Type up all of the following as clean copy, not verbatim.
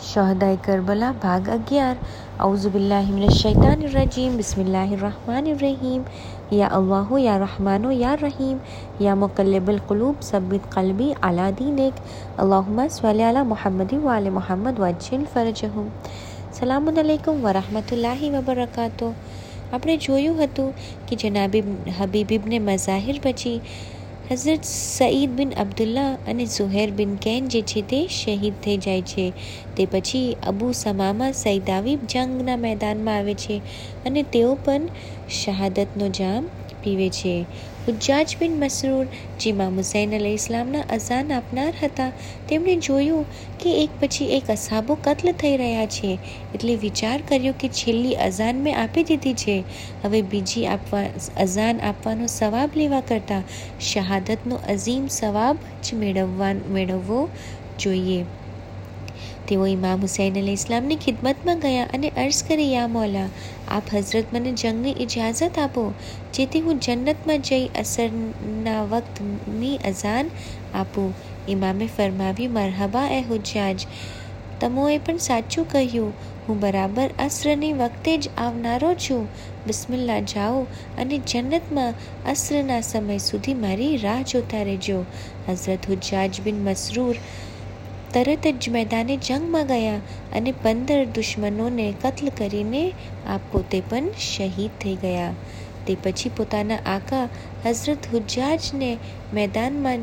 शहदाए Karbala भाग 11। औज़ुबिल्लाहि मिनश्शैतानिर्रजीम बिस्मिल्लाहिर्रहमानिर्रहीम। या अल्लाह या रहमानो या रहीम या मुक़ल्लिबुल क़ुलूब सब्बित क़ल्बी अला दीनिक। अल्लाहुम्मा स्वल्लि अला मुहम्मद व आले मुहम्मद वज्जिल फ़रजहुम। સલામુન અલૈકુમ વરહમતુલ્લાહિ વબરકાતુહ। આપણે જોયું હતું કે જનાબે હબીબ ઇબ્ને મઝાહિર પછી હઝરત સઈદ બિન અબ્દુલ્લા અને ઝુહૈર બિન કૈન જે છે તે શહીદ થઈ જાય છે। તે પછી અબુ સમામા સૈદાવી જંગના મેદાનમાં આવે છે અને તેઓ પણ શહાદતનો જામ પીવે છે। હુજ્જાજ બિન મસરૂર જે ઇમામ હુસૈન અલૈહિ ઇસ્લામના અઝાન આપનાર હતા, તેમણે જોયું કે એક પછી એક અસાબો કત્લ થઈ રહ્યા છે, એટલે વિચાર કર્યો કે છેલ્લી અઝાન મેં આપી દીધી છે, હવે બીજી અઝાન આપવાનો સવાબ લેવા કરતાં શહાદતનો અઝીમ સવાબ જ મેળવવો જોઈએ। તેઓ ઇમામ હુસૈન અલૈહિ ઇસ્લામની ખિદમતમાં ગયા અને અર્ઝ કરી, યા મૌલા, આપ હઝરત મને જંગની ઇજાઝત આપો જેથી હું જન્નતમાં જઈ અસરના વક્તની અઝાન આપું। ઇમામે ફરમાવ્યું, મરહબા એ હુજ્જાજ, તમોએ પણ સાચું કહ્યું, હું બરાબર અસ્રની વખતે જ આવનારો છું। બિસ્મિલ્લાહ, જાઓ અને જન્નતમાં અસ્રના સમય સુધી મારી રાહ જોતા રહેજો। હઝરત હુજ્જાજ બિન મસરૂર તરત જ મેદાને જંગમાં ગયા અને 15 દુશ્મનોને કત્લ કરીને આપ પોતે પણ શહીદ થઈ ગયા। તે પછી પોતાના આકા હઝરત હુજ્જાજને મેદાનમાં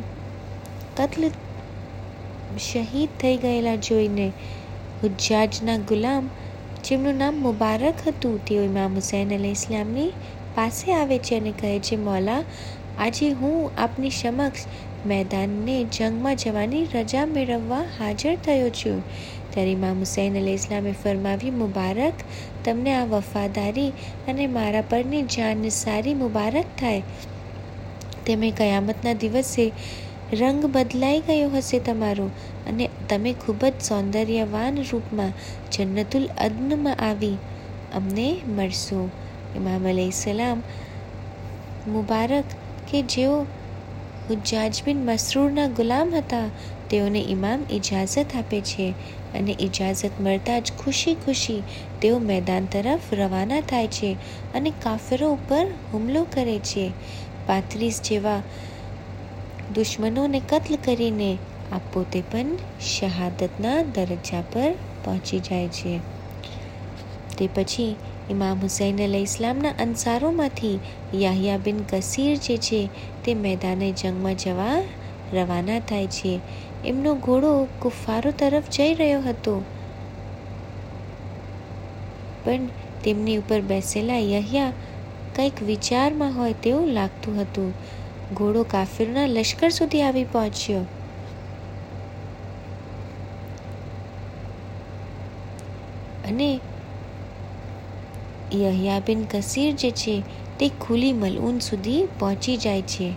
શહીદ થઈ ગયેલા જોઈને હુજ્જાજના ગુલામ, જેમનું નામ મુબારક હતું, તેઓ ઇમામ હુસૈન અલૈહિ ઇસ્લામની પાસે આવે છે અને કહે છે, મૌલા, આજે હું આપની સમક્ષ મેદાનને જંગમાં જવાની રજા મેળવવા હાજર થયો છું। ત્યારે ઇમામ હુસૈન અલૈહિ ઇસ્લામે ફરમાવ્યું, મુબારક, તમને આ વફાદારી અને મારા પરની જાનનિસારી મુબારક થાય। તમે કયામતના દિવસે રંગ બદલાઈ ગયો હશે તમારો અને તમે ખૂબ જ સૌંદર્યવાન રૂપમાં જન્નતુલ અદનમાં આવી અમને મળશો। ઇમામ અલૈહિસ્સલામ મુબારક કે જેઓ હુજ્જાજ બિન મસરૂરના ગુલામ હતા, તેઓને ઇમામ ઇજાઝત આપે છે અને ઇજાઝત મળતા જ ખુશી ખુશી તેઓ મેદાન તરફ રવાના થાય છે અને કાફિરો ઉપર હુમલો કરે છે। 35 જેવા દુશ્મનોને કત્લ કરીને આપ પોતે પણ શહાદતના દરજ્જા પર પહોંચી જાય છે। તે પછી ઇમામ હુસૈન અલૈહિ ઇસ્લામના અંસારોમાંથી યાહ્યા બિન કસીર જે છે તે મેદાને જંગમાં જવા રવાના થાય છે। એમનો ઘોડો કુફારો તરફ જઈ રહ્યો હતો, પણ તેમની ઉપર બેસેલા યાહ્યા કંઈક વિચારમાં હોય તેવું લાગતું હતું। ઘોડો કાફિરના લશ્કર સુધી આવી પહોંચ્યો અને યહ્યા બિન કસીર જે છે તે ખુલી મલઊન સુધી પહોંચી જાય છે।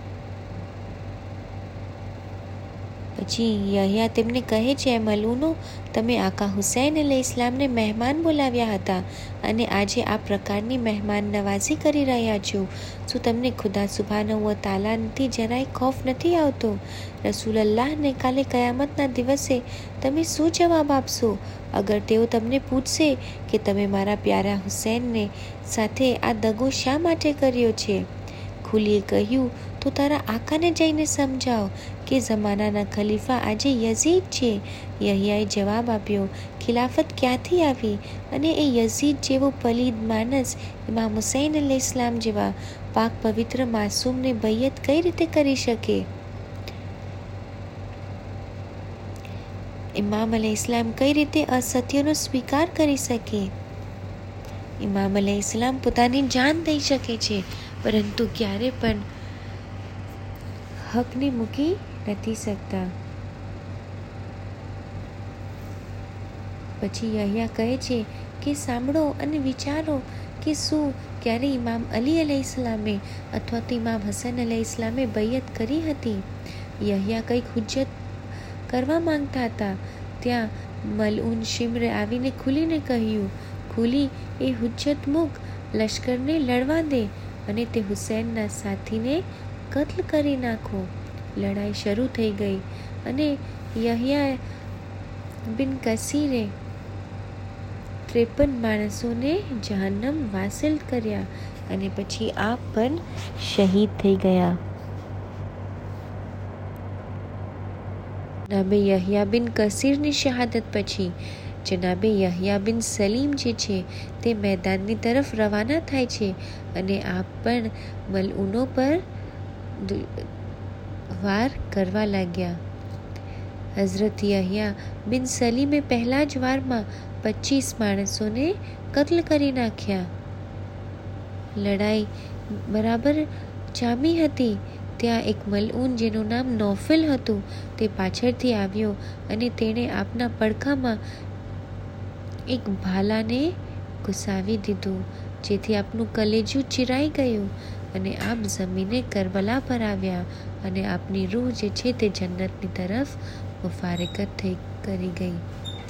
પછી યહ્યા તેમને કહે છે, એ મલૂનો, તમે આકા હુસૈન અલૈહિ ઇસ્લામને મહેમાન બોલાવ્યા હતા અને આજે આ પ્રકારની મહેમાન નવાઝી કરી રહ્યા છો। શું તમને ખુદા સુબ્હાનહુ વ તઆલાથી જરાય ખૌફ નથી આવતો? રસૂલલ્લાહને કાલે કયામતના દિવસે તમે શું જવાબ આપશો અગર તેઓ તમને પૂછશે કે તમે મારા પ્યારા હુસૈનને સાથે આ દગો શા માટે કર્યો છે? ખુલીએ કહ્યું, તો તારા આકાને જઈને સમજાવ કે ઝમાનાના ખલીફા આજે યઝીદ છે। યહ્યાએ જવાબ આપ્યો, ખિલાફત ક્યાંથી આવી અને એ યઝીદ જેવો પલીદ માનસ ઇમામ હુસૈન અલૈહિ ઇસ્લામ જેવા પાક પવિત્ર માસૂમને બૈયત કઈ રીતે કરી શકે? ઇમામ અલૈહિ ઇસ્લામ કઈ રીતે અસત્યનો સ્વીકાર કરી શકે? ઇમામ અલૈહિ ઇસ્લામ પોતાની જાન દઈ શકે છે, પરંતુ ક્યારે પણ હકને મૂકી નથી શકતા। પછી યહ્યા કહે છે કે સાંભળો અને વિચારો કે શું ક્યારે ઇમામ અલી અલૈહિ ઇસ્લામે અથવા તો ઇમામ હસન અલૈહિ ઇસ્લામે બૈયત કરી હતી? યહ્યા કંઈક હુજ્જત કરવા માંગતા હતા, ત્યાં મલઊન શિમ્રે આવીને ખુલીને કહ્યું, ખુલી, એ હુજ્જત મૂક, લશ્કરને લડવા દે અને તે હુસૈનના સાથીને કત્લ કરી નાખો। લડાઈ શરૂ થઈ ગઈ અને યહ્યા બિન કસીરે 53 માણસોને જહન્નમ વાસિલ કર્યા અને પછી આપ પણ શહીદ થઈ ગયા. જનાબે યહયા બિન કસીરની શહાદત પછી જનાબે યહયા બિન સલીમ જે છે તે મેદાનની તરફ રવાના થાય છે અને આપ પણ મલઊનો પર વાર કરવા લાગ્યા. હઝરત યહયા બિન સલીમે પહેલા જ વારમાં 25 માણસોને કત્લ કરી નાખ્યા. લડાઈ બરાબર જામી હતી ત્યાં એક મલઊન જેનું નામ નૌફલ હતું તે પાછળથી આવ્યો અને તેણે આપના પડખામાં એક ભાલાને ઘુસાવી દીધું જેથી આપનું કલેજું ચિરાઈ ગયું અને આપ જમીને કરબલા પર આવ્યા અને આપની રૂહ જે છે તે જન્નતની તરફ મુફારકત કરી ગઈ.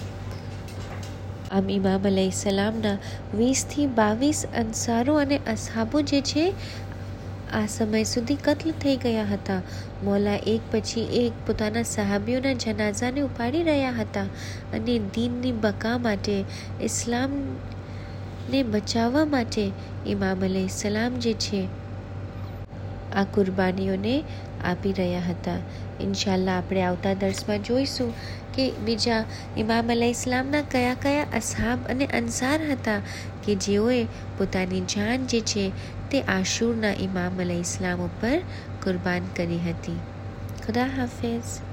આમ ઇમામ અલૈહિસ્સલામના 20 થી 22 અંસારો અને અસહાબો જે છે આ સમય સુધી કત્લ થઈ ગયા હતા. મૌલા એક પછી એક પોતાના સહાબીઓના જનાઝાને ઉપાડી રહ્યા હતા અને દીનની બકા માટે, ઇસ્લામને બચાવવા માટે ઇમામ અલૈહિસ્સલામ જે છે આ કુરબાનીઓને આપી રહ્યા હતા. ઇન્શાઅલ્લાહ આપણે આવતા દર્સમાં જોઈશું કે બીજા ઇમામ અલૈહિસ્સલામના કયા કયા અસહાબ અને અંસાર હતા કે જેઓએ પોતાની જાન જે છે તે આશુરના ઇમામ અલૈહિસ્સલામ ઉપર કુરબાન કરી હતી. ખુદા હાફિઝ.